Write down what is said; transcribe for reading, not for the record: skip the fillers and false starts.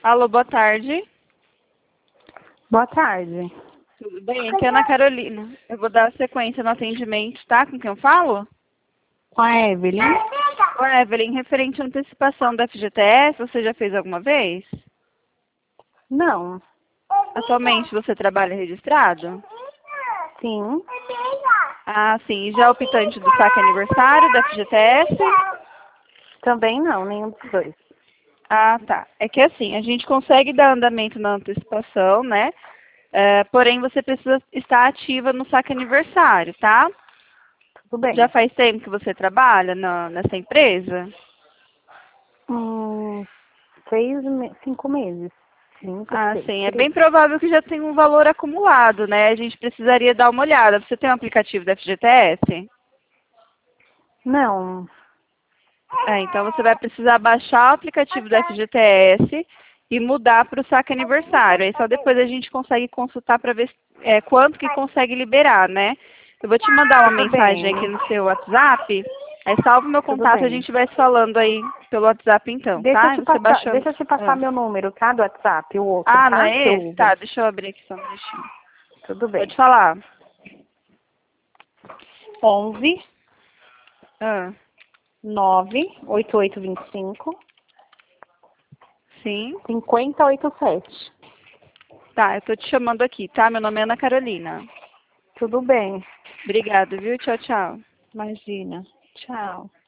Alô, boa tarde. Boa tarde. Tudo bem? Aqui é a Ana Carolina. Eu vou dar sequência no atendimento, tá? Com quem eu falo? Com a Evelyn? Ô, Evelyn, referente à antecipação da FGTS, você já fez alguma vez? Não. Atualmente você trabalha registrado? Sim. Ah, sim. E já é optante do saque aniversário da FGTS? Também não, nenhum dos dois. Ah, tá. É que assim, a gente consegue dar andamento na antecipação, né? Porém, você precisa estar ativa no saque aniversário, tá? Tudo Já bem. faz tempo que você trabalha nessa empresa? Hum, 5 meses. 5, Ah, 6, sim. É por bem aí. provável que já tenha um valor acumulado, né? A gente precisaria dar uma olhada. Você tem um aplicativo da FGTS? Não. Então você vai precisar baixar o aplicativo da FGTS e mudar para o saque aniversário. Aí só depois a gente consegue consultar para ver quanto que consegue liberar, né? Eu vou te mandar uma Tudo mensagem bem. aqui no seu WhatsApp. Aí salva o meu Tudo contato e a bem. gente vai se falando aí pelo WhatsApp então, tá? E você baixando. Deixa eu te passar Ah. meu número, tá? Do WhatsApp, o outro, Ah, não tá? Que é eu esse? uso. Tá, deixa eu abrir aqui só um minutinho. Tudo bem. Pode falar. 11 Ah, 98825 sim. 5087. Tá, eu tô te chamando aqui, tá? Meu nome é Ana Carolina. Tudo bem. Obrigada, viu? Tchau, tchau. Imagina. Tchau.